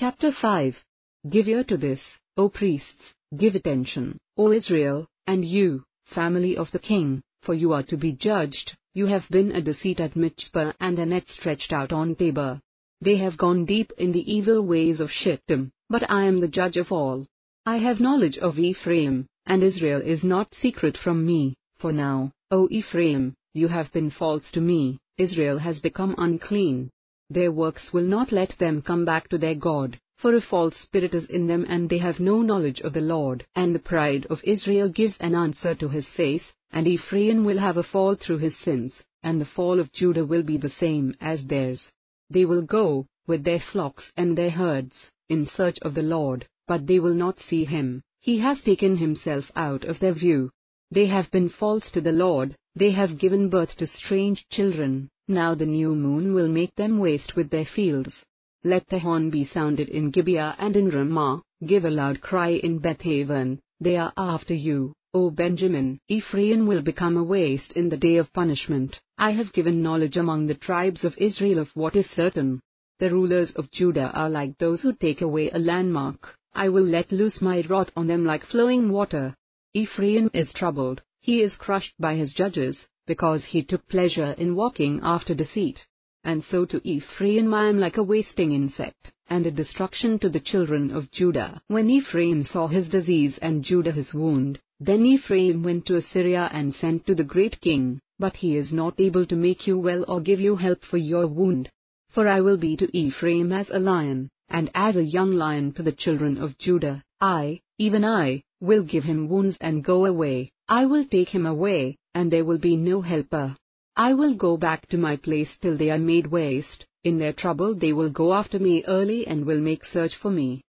Chapter 5. Give ear to this, O priests, give attention, O Israel, and you, family of the king, for you are to be judged. You have been a deceit at Mizpah and a net stretched out on Tabor. They have gone deep in the evil ways of Shittim, but I am the judge of all. I have knowledge of Ephraim, and Israel is not secret from me, for now, O Ephraim, you have been false to me, Israel has become unclean. Their works will not let them come back to their God, for a false spirit is in them and they have no knowledge of the Lord. And the pride of Israel gives an answer to his face, and Ephraim will have a fall through his sins, and the fall of Judah will be the same as theirs. They will go, with their flocks and their herds, in search of the Lord, but they will not see him. He has taken himself out of their view. They have been false to the Lord, they have given birth to strange children. Now the new moon will make them waste with their fields. Let the horn be sounded in Gibeah and in Ramah, give a loud cry in Bethaven. They are after you, O Benjamin. Ephraim will become a waste in the day of punishment. I have given knowledge among the tribes of Israel of what is certain. The rulers of Judah are like those who take away a landmark. I will let loose my wrath on them like flowing water. Ephraim is troubled, he is crushed by his judges, because he took pleasure in walking after deceit. And so to Ephraim I am like a wasting insect, and a destruction to the children of Judah. When Ephraim saw his disease and Judah his wound, then Ephraim went to Assyria and sent to the great king, but he is not able to make you well or give you help for your wound. For I will be to Ephraim as a lion, and as a young lion to the children of Judah. I, even I, will give him wounds and go away. I will take him away, and there will be no helper. I will go back to my place till they are made waste. In their trouble they will go after me early and will make search for me.